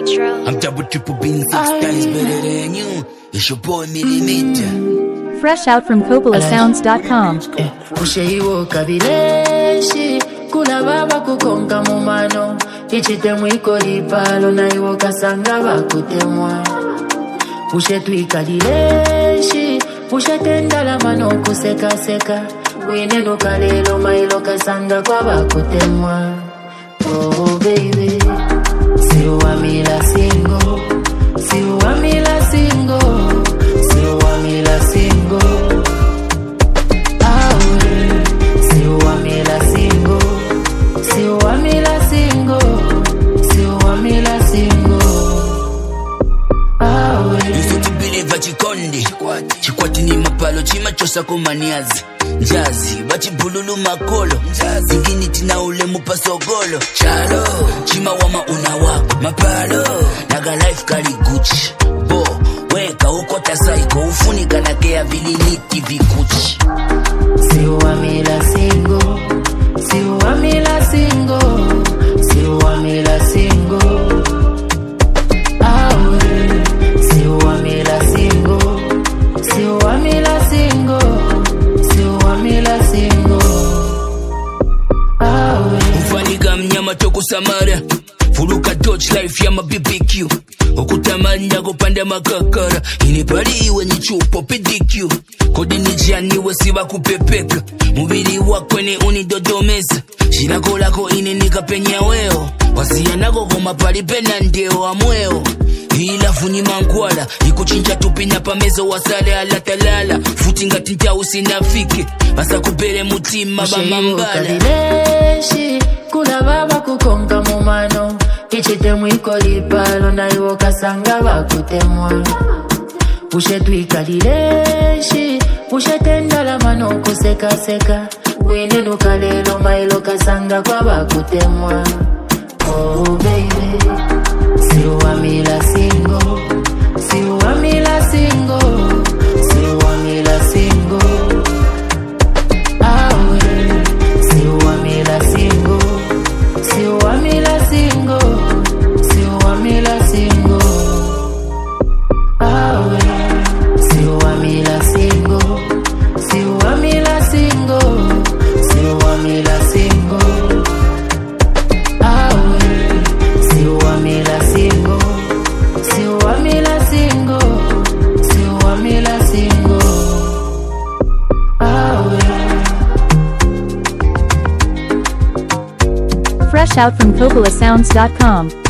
Nitro. I'm double triple being 6 times better than you. It's your boy Millimeter. Fresh out from CopolaSounds.com. Kushehiwo kabileshi kula baba kukonka mumano ichitemu ikolipalo na iwo kasanga bakutemwa ushetwikalileshi ushetendala mano kuseka seka wineno kalelo mailo kasanga kwa bakutemwa. Oh baby, siwamila single, siwamila single, siwamila single. Siwamila single, siwamila single, siwamila single. Used to believe that Chikonde Chikwati ni mapalo chima chosa kumaniazi Njazi, bachi bululu makolo Zingini tina ule mupasogolo Chalo, chima wama unawako Mapalo, naga life kali Gucci Bo, weka ukota saiko Ufunika na kea viliniti vikuchi. Siwamila single, siwamila single, siwamila single. Siwamila single, siwamila single, siwamila single. Mfaniga mnyama toko Samaria Furuka Dodge life ya BBQ Okutamanya kupanda makakara Inipariwe ni chupo PDQ Kodi nijaniwe siwa kupepeka Mubili wakweni unidodomesa Shirako lako ini nikapenya weo Wasia nako koma palipena ndeo amweo Hila funi mankwala Ikuchinja tupina pamezo wasale alatalala Futinga tinta usinafike Basa kupere mutima bamambala Kabileshi kula baba kukonka mumano ichitemu ikolipalo na iwo kasanga bakutemwa ushetwikalileshi ushetendala mano kuseka seka winenu kalelo mailo kasanga kwa bakutemwa. Oh baby, siwamila single, siwamila single, siwamila single. Siwamila single, siwamila single, siwamila single. Siwamila single, siwamila single, siwamila single. Siwamila single, siwamila single, siwamila single. Fresh out from CopolaSounds.com.